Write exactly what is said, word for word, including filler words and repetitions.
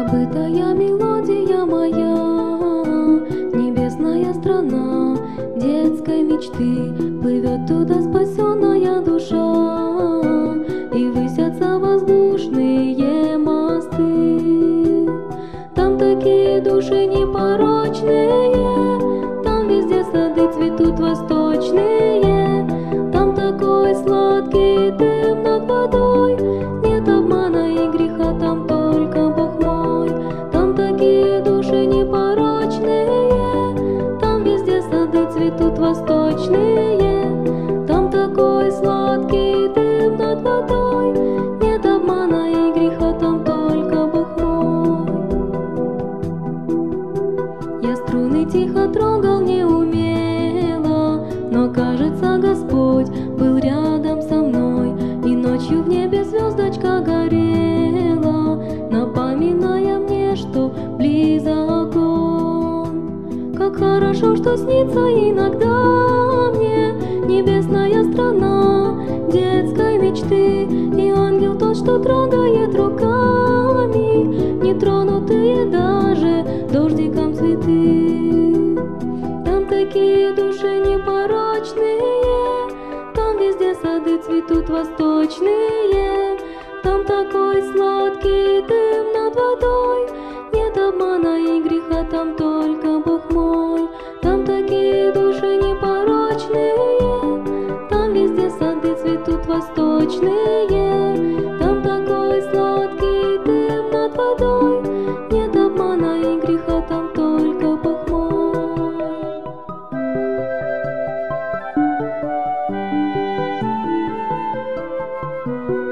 Забытая мелодия моя, небесная страна детской мечты, плывет туда спасенная душа, и высятся воздушные мосты. Там такие души непорочные, там везде сады цветут восточные, там такой сладкий дым над водой, нет обмана и греха, там только Бог мой. Там такие души непорочные, там везде сады цветут восточные, там такой сладкий дым над водой, нет обмана и греха, там только Бог мой. Я струны тихо трогал неумело, но, кажется, Господь был рядом со мной, и ночью в небе звездочка горела, напоминая мне, что близок Он. Как хорошо, что снится иногда мне небесная страна детской мечты, и ангел тот, что трогает руками нетронутые даже дождиком цветы. Там такие души непорочные, там везде сады цветут восточные, там такой сладкий дым над водой, нет обмана и греха, там только Бог мой. Там такие души непорочные, там везде сады цветут восточные, там такой сладкий дым над водой, нет обмана и греха, там только Бог мой. Thank you.